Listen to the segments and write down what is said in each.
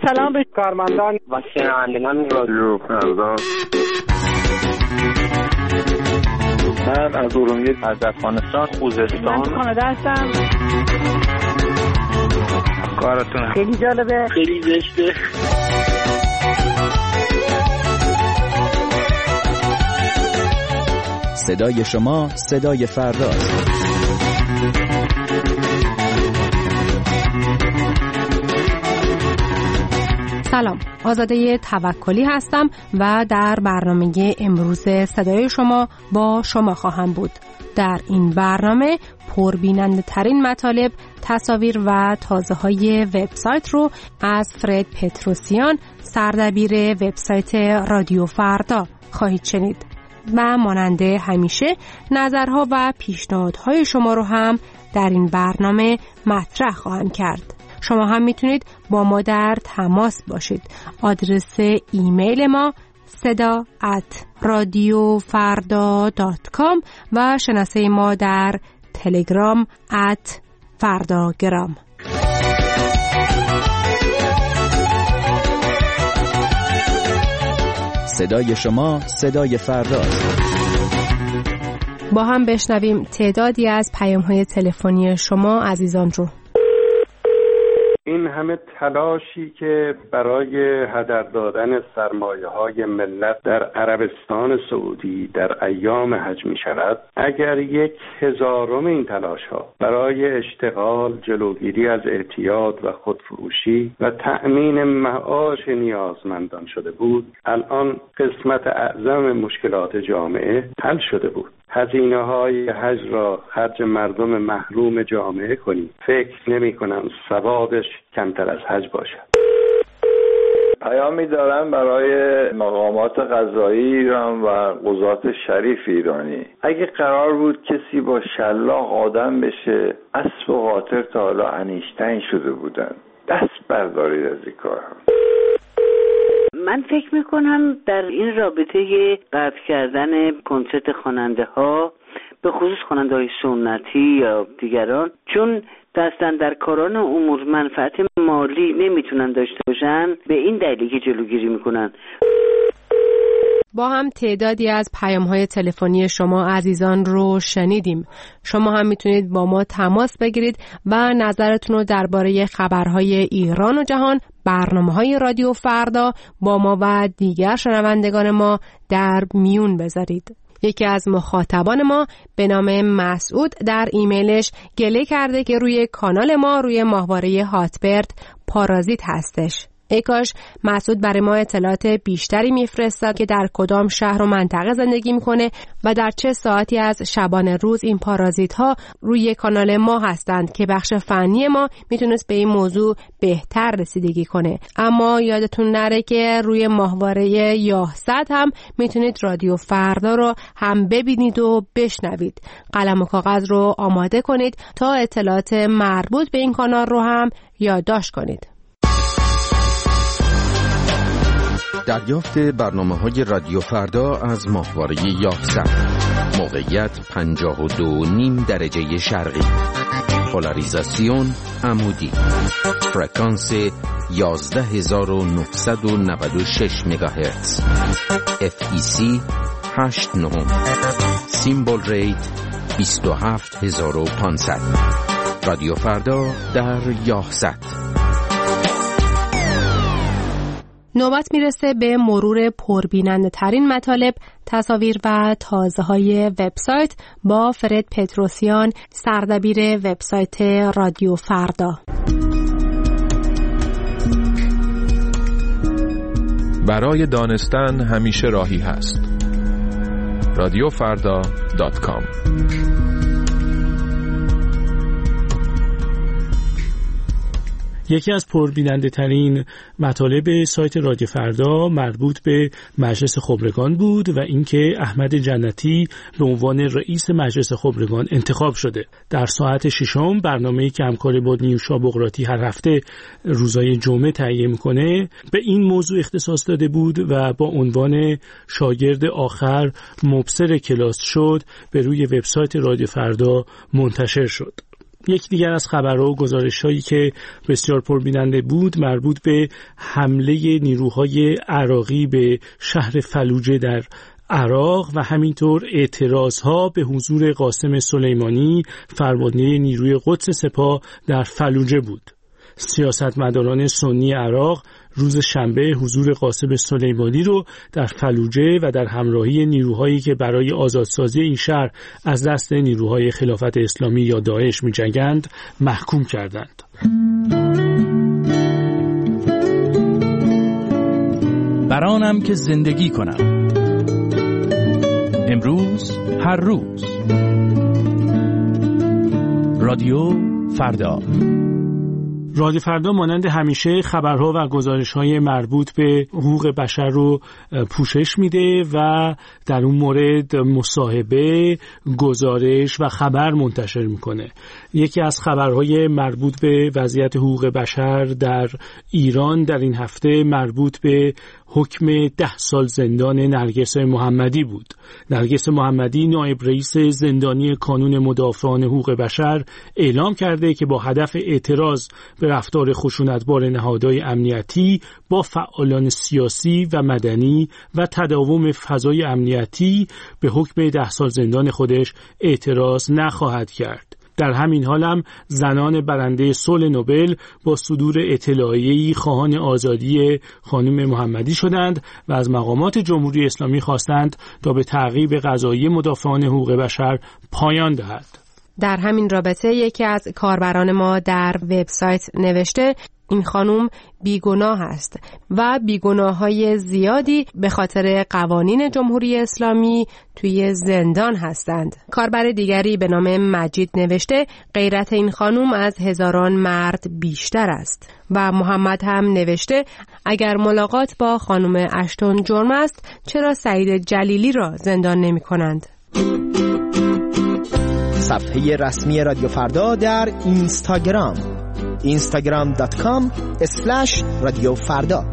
سلام به کارمندان و شنوندگان رادیو فردا. من از ارومیه، از افغانستان، خوزستان. من کانادا هستم. کارتون خیلی جالبه، خیلی زشته. صدای شما صدای فرداست. سلام، آزاده توکلی هستم و در برنامه امروز صدای شما با شما خواهم بود. در این برنامه پربیننده ترین مطالب، تصاویر و تازه های وبسایت رو از فرد پتروسیان، سردبیر وبسایت رادیو فردا خواهید شنید. و ماننده همیشه نظرها و پیشنهادهای شما رو هم در این برنامه مطرح خواهم کرد. شما هم میتونید با ما در تماس باشید. آدرس ایمیل ما seda@radiofarda.com و شناسه ما در تلگرام @fardagram. صدای شما صدای فرداست. با هم بشنویم تعدادی از پیام‌های تلفنی شما عزیزان رو. این همه تلاشی که برای هدر دادن سرمایه‌های ملت در عربستان سعودی در ایام حج می شود، اگر 1/1000 این تلاش‌ها برای اشتغال، جلوگیری از اعتیاد و خودفروشی و تأمین معاش نیازمندان شده بود، الان قسمت اعظم مشکلات جامعه حل شده بود. هزینه‌های حج را خرج مردم محروم جامعه کنیم. فکر نمی‌کنم ثوابش کمتر از حج باشد. پیامی دارم برای مقامات قضایی ایران و قضات شریف ایرانی. اگه قرار بود کسی با شلاق آدم بشه، اسب و قاطر تا حالا انیشتین شده بودن. دست بردارید از این کار. من فکر میکنم در این رابطه قطع کردن کنسرت خواننده ها، به خصوص خواننده های سنتی یا دیگران، چون دستن در کاران امور منفعت مالی نمیتونن داشته باشن، به این دلیلی که جلوگیری میکنن. با هم تعدادی از پیام‌های تلفنی شما عزیزان رو شنیدیم. شما هم میتونید با ما تماس بگیرید و نظرتون رو درباره خبرهای ایران و جهان، برنامه‌های رادیو فردا با ما و دیگر شنوندگان ما در میون بذارید. یکی از مخاطبان ما به نام مسعود در ایمیلش گله کرده که روی کانال ما روی ماهواره هاتبرد پارازیت هستش. ای کاش مسعود برای ما اطلاعات بیشتری میفرستاد که در کدام شهر و منطقه زندگی میکنه و در چه ساعتی از شبانه روز این پارازیت ها روی کانال ما هستند که بخش فنی ما میتونست به این موضوع بهتر رسیدگی کنه. اما یادتون نره که روی ماهواره یاهصد هم میتونید رادیو فردا رو هم ببینید و بشنوید. قلم و کاغذ رو آماده کنید تا اطلاعات مربوط به این کانال رو هم یادداشت کنید. دریافت برنامه‌های رادیو فردا از ماهواره یاهصد. موقعیت 52.5 درجه شرقی. پولاریزاسیون عمودی. فرکانس 11996 مگاهرتز. FEC 89. سیمبل ریت 27500. رادیو فردا در یاهصد. نوبت میرسه به مرور پربیننده ترین مطالب، تصاویر و تازه های وبسایت با فرد پتروسیان، سردبیر وبسایت رادیو فردا. برای دانستن همیشه راهی هست. radiofarda.com. یکی از پربیننده ترین مطالب سایت رادیو فردا مربوط به مجلس خبرگان بود و اینکه احمد جنتی به عنوان رئیس مجلس خبرگان انتخاب شده. در ساعت 6 برنامه‌ای که همکار با نیوشا بقراطی هر هفته روزهای جمعه تهیه می‌کنه به این موضوع اختصاص داده بود و با عنوان شاگرد آخر مبصر کلاس شد به روی وبسایت رادیو فردا منتشر شد. یک دیگر از خبرها و گزارش‌هایی که بسیار پربیننده بود مربوط به حمله نیروهای عراقی به شهر فلوجه در عراق و همینطور اعتراضها به حضور قاسم سلیمانی فرمانده نیروی قدس سپاه در فلوجه بود. سیاستمداران سنی عراق روز شنبه حضور قاسم سلیمانی رو در فلوجه و در همراهی نیروهایی که برای آزادسازی این شهر از دست نیروهای خلافت اسلامی یا داعش می‌جنگند محکوم کردند. برانم که زندگی کنم، امروز هر روز. رادیو فردا. رادیو فردا مانند همیشه خبرها و گزارش‌های مربوط به حقوق بشر رو پوشش میده و در اون مورد مصاحبه، گزارش و خبر منتشر میکنه. یکی از خبرهای مربوط به وضعیت حقوق بشر در ایران در این هفته مربوط به حکم 10 سال زندان نرگس محمدی بود. نرگس محمدی نایب رئیس زندانی کانون مدافعان حقوق بشر اعلام کرده که با هدف اعتراض به رفتار خشونتبار نهادهای امنیتی با فعالان سیاسی و مدنی و تداوم فضای امنیتی به حکم 10 سال زندان خودش اعتراض نخواهد کرد. در همین حال هم زنان برنده صلح نوبل با صدور اطلاعیه‌ای خواهان آزادی خانم محمدی شدند و از مقامات جمهوری اسلامی خواستند تا به تعقیب قضایی مدافعان حقوق بشر پایان دهد. در همین رابطه یکی از کاربران ما در وبسایت نوشته این خانم بیگناه است و بیگناه‌های زیادی به خاطر قوانین جمهوری اسلامی توی زندان هستند. کاربر دیگری به نام مجید نوشته غیرت این خانم از هزاران مرد بیشتر است و محمد هم نوشته اگر ملاقات با خانم اشتون جرم است چرا سعید جلیلی را زندان نمی کنند؟ صفحه رسمی رادیو فردا در اینستاگرام instagram.com/رادیو فردا.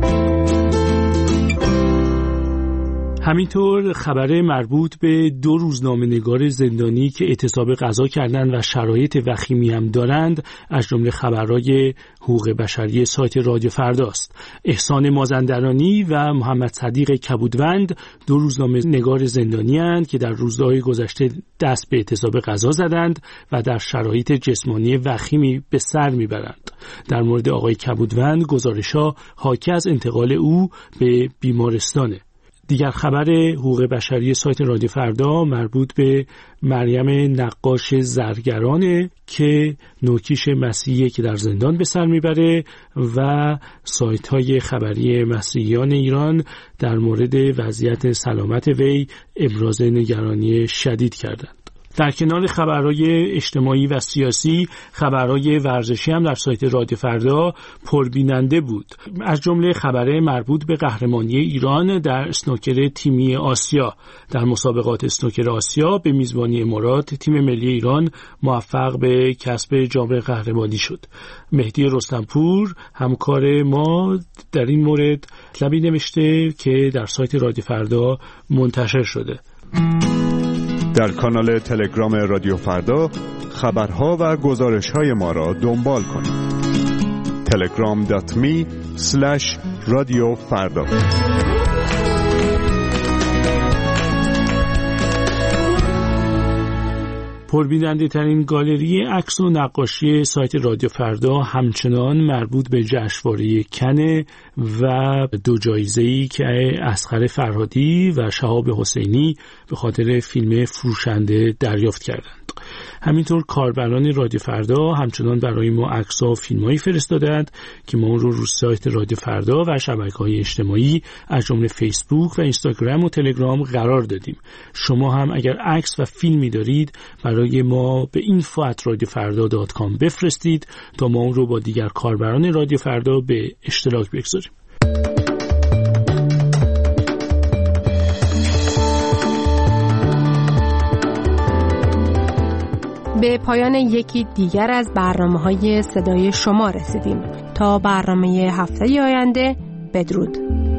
همینطور خبر مربوط به 2 روزنامه‌نگار زندانی که اعتصاب قضا کردند و شرایط وخیمی هم دارند از جمله خبرهای حقوق بشری سایت رادیو فرداست. احسان مازندرانی و محمد صدیق کبودوند 2 روزنامه‌نگار زندانی اند که در روزهای گذشته دست به اعتصاب قضا زدند و در شرایط جسمانی وخیمی به سر میبرند. در مورد آقای کبودوند گزارش‌ها حاکی از انتقال او به بیمارستانه. دیگر خبر حقوق بشری سایت رادیو فردا مربوط به مریم نقاش زرگرانه که نوکیش مسیحی که در زندان به سر میبره و سایت‌های خبری مسیحیان ایران در مورد وضعیت سلامت وی ابراز نگرانی شدید کردند. در کنار خبرهای اجتماعی و سیاسی، خبرهای ورزشی هم در سایت رادیو فردا پربیننده بود. از جمله خبر مربوط به قهرمانی ایران در اسنوکر تیمی آسیا. در مسابقات اسنوکر آسیا به میزبانی امارات تیم ملی ایران موفق به کسب جام قهرمانی شد. مهدی رستمپور همکار ما در این مورد مطلبی نوشته که در سایت رادیو فردا منتشر شده. در کانال تلگرام رادیو فردا خبرها و گزارش‌های ما را دنبال کنید. telegram.me/رادیو فردا. پربیننده ترین گالری عکس و نقاشی سایت رادیو فردا همچنان مربوط به جشنواره کن و 2 جایزه‌ای که اصغر فرهادی و شهاب حسینی به خاطر فیلم فروشنده دریافت کردند. همینطور کاربران رادیو فردا همچنان برای ما عکس‌ها و فیلم‌هایی فرستادند که ما اون رو سایت رادیو فردا و شبکه‌های اجتماعی از جمله فیسبوک و اینستاگرام و تلگرام قرار دادیم. شما هم اگر عکس و فیلمی دارید برای ما به info@radiofarda.com بفرستید تا ما اون رو با دیگر کاربران رادیو فردا به اشتراک بگذاریم. به پایان یکی دیگر از برنامه‌های صدای شما رسیدیم. تا برنامه هفته آینده بدرود.